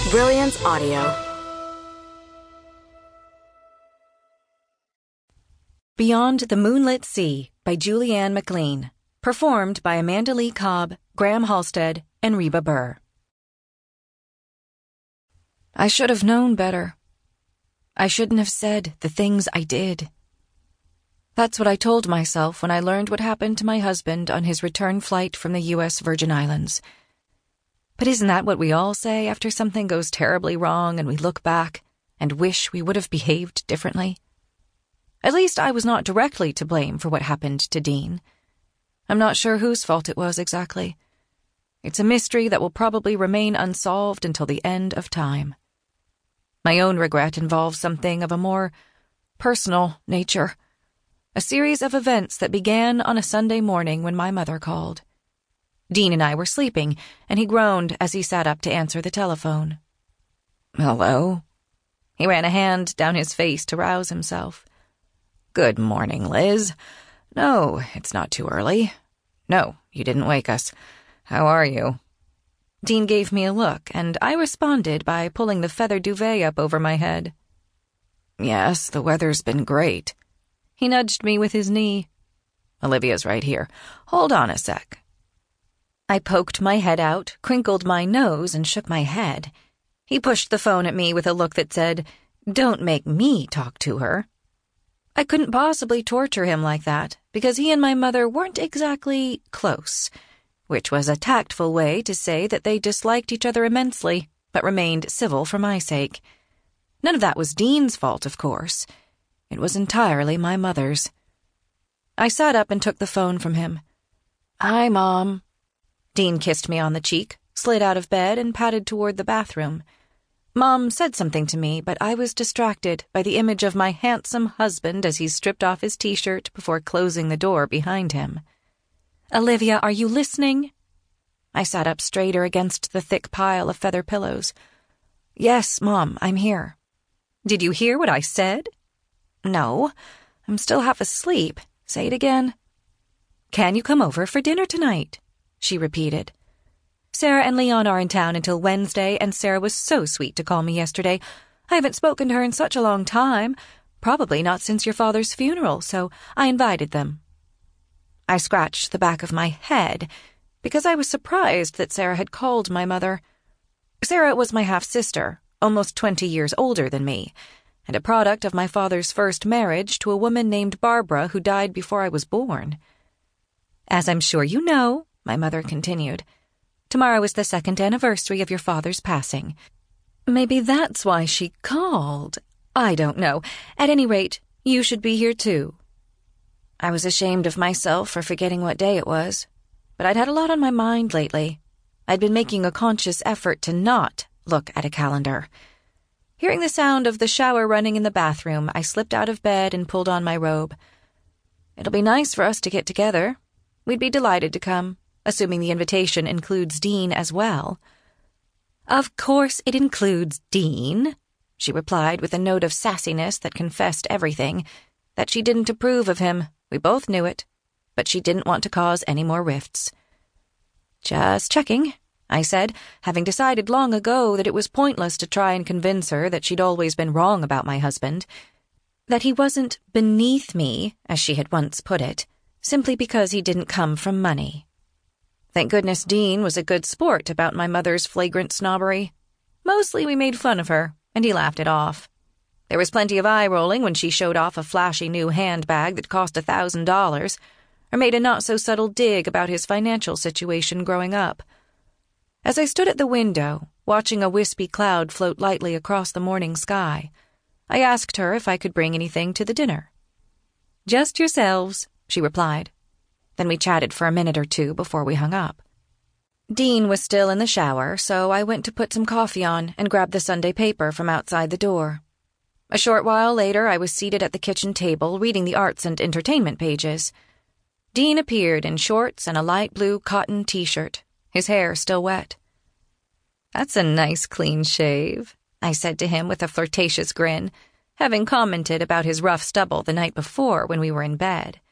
Brilliance Audio. Beyond the Moonlit Sea by Julianne McLean. Performed by Amanda Lee Cobb, Graham Halstead, and Reba Burr. I should have known better. I shouldn't have said the things I did. That's what I told myself when I learned what happened to my husband on his return flight from the U.S. Virgin Islands. But isn't that what we all say after something goes terribly wrong and we look back and wish we would have behaved differently? At least I was not directly to blame for what happened to Dean. I'm not sure whose fault it was exactly. It's a mystery that will probably remain unsolved until the end of time. My own regret involves something of a more personal nature. A series of events that began on a Sunday morning when my mother called. Dean and I were sleeping, and he groaned as he sat up to answer the telephone. "Hello?" He ran a hand down his face to rouse himself. "Good morning, Liz. No, it's not too early. No, you didn't wake us. How are you?" Dean gave me a look, and I responded by pulling the feather duvet up over my head. "Yes, the weather's been great." He nudged me with his knee. "Olivia's right here. Hold on a sec." I poked my head out, crinkled my nose, and shook my head. He pushed the phone at me with a look that said, "Don't make me talk to her." I couldn't possibly torture him like that, because he and my mother weren't exactly close, which was a tactful way to say that they disliked each other immensely, but remained civil for my sake. None of that was Dean's fault, of course. It was entirely my mother's. I sat up and took the phone from him. "Hi, Mom." Dean kissed me on the cheek, slid out of bed, and padded toward the bathroom. Mom said something to me, but I was distracted by the image of my handsome husband as he stripped off his t-shirt before closing the door behind him. "Olivia, are you listening?" I sat up straighter against the thick pile of feather pillows. "Yes, Mom, I'm here." "Did you hear what I said?" "No, I'm still half asleep. Say it again." "Can you come over for dinner tonight?" she repeated. "Sarah and Leon are in town until Wednesday, and Sarah was so sweet to call me yesterday. I haven't spoken to her in such a long time, probably not since your father's funeral, so I invited them." I scratched the back of my head, because I was surprised that Sarah had called my mother. Sarah was my half-sister, almost 20 years older than me, and a product of my father's first marriage to a woman named Barbara who died before I was born. "As I'm sure you know," my mother continued, "tomorrow is the 2nd anniversary of your father's passing. Maybe that's why she called. I don't know. At any rate, you should be here too." I was ashamed of myself for forgetting what day it was, but I'd had a lot on my mind lately. I'd been making a conscious effort to not look at a calendar. Hearing the sound of the shower running in the bathroom, I slipped out of bed and pulled on my robe. "It'll be nice for us to get together. We'd be delighted to come, assuming the invitation includes Dean as well." "Of course it includes Dean," she replied with a note of sassiness that confessed everything, that she didn't approve of him. We both knew it, but she didn't want to cause any more rifts. "Just checking," I said, having decided long ago that it was pointless to try and convince her that she'd always been wrong about my husband, that he wasn't beneath me, as she had once put it, simply because he didn't come from money. Thank goodness Dean was a good sport about my mother's flagrant snobbery. Mostly we made fun of her, and he laughed it off. There was plenty of eye-rolling when she showed off a flashy new handbag that cost $1,000, or made a not-so-subtle dig about his financial situation growing up. As I stood at the window, watching a wispy cloud float lightly across the morning sky, I asked her if I could bring anything to the dinner. "Just yourselves," she replied. Then we chatted for a minute or two before we hung up. Dean was still in the shower, so I went to put some coffee on and grabbed the Sunday paper from outside the door. A short while later, I was seated at the kitchen table reading the arts and entertainment pages. Dean appeared in shorts and a light blue cotton t-shirt, his hair still wet. "That's a nice clean shave," I said to him with a flirtatious grin, having commented about his rough stubble the night before when we were in bed.